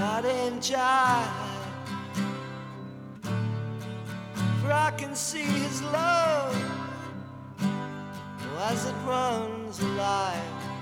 not in jive. For I can see his love as it runs alive.